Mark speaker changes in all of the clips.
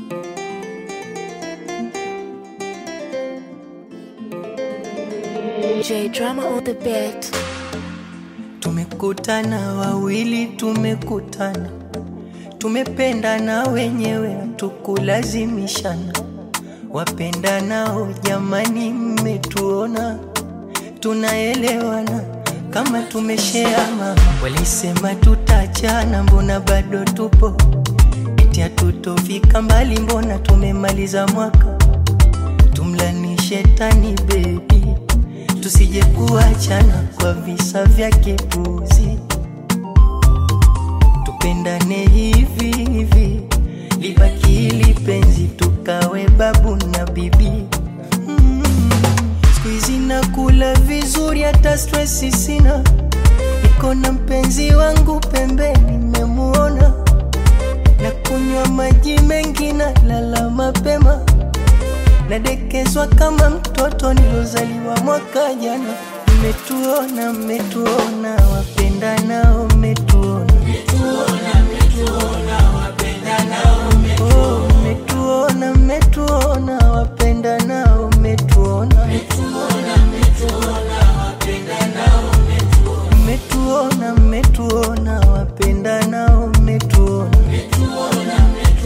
Speaker 1: J Drama on the beat.
Speaker 2: Tumekutana wawili, tumekutana, tumependana wenyewe, hatukulazimishana. Wapendanao jamani, mmetuona tunaelewana kama tumesheama. Walisema tutachana, mbona bado tupo? Eti hatutofika mbali, mbona tumemaliza mwaka? Tumlani shetani baby, tusije kuachana kwa visa vya kipuzi. Tupendane hivi hivi, libaki hili penzi, tukawe babu na bibi. Squeezy nakula vizuri, hata stressi sina. Niko na mpenzi wangu pembeni, nimemuona. Na kunywa maji mengi, na lala mapema. Nadekezwa kama mtoto nilozaliwa mwaka jana. Mmetuona, mmetuona, wapendanao mmetuona. Oh, mmetuona, mmetuona, wapendanao mmetuona. Mmetuona, mmetuona, wapendanao mmetuona. Mmetuona,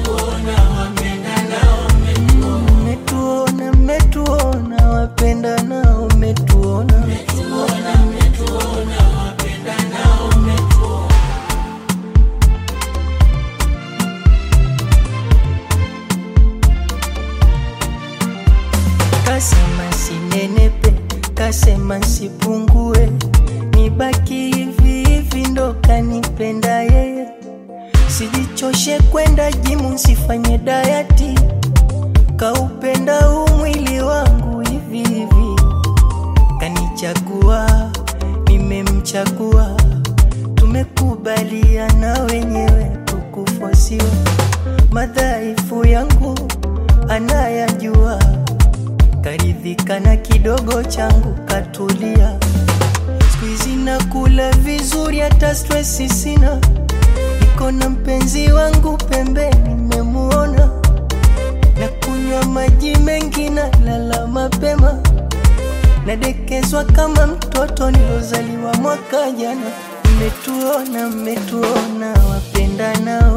Speaker 2: mmetuona, wapendanao mmetuona. Kasema sinenepe, kasema sipungue, nibaki hivi hivi ndo kanipenda yeye. Sijichoshe kwenda jimu, nsifanye dayati, kaupenda huu mwili wangu hivi hivi. Kanichagua, nimemchagua, tumekubaliana wenyewe, tukufosiwa. Madhaifu yangu anayajua, karidhika na kidogo changu, katulia. Squeezy nakula vizuri, hata stressi sina. Niko na mpenzi wangu pembeni, nimemuona. Na kunywa maji mengi, na lala mapema. Nadekezwa kama mtoto nilozaliwa mwaka jana. Mmetuona, mmetuona, wapendanao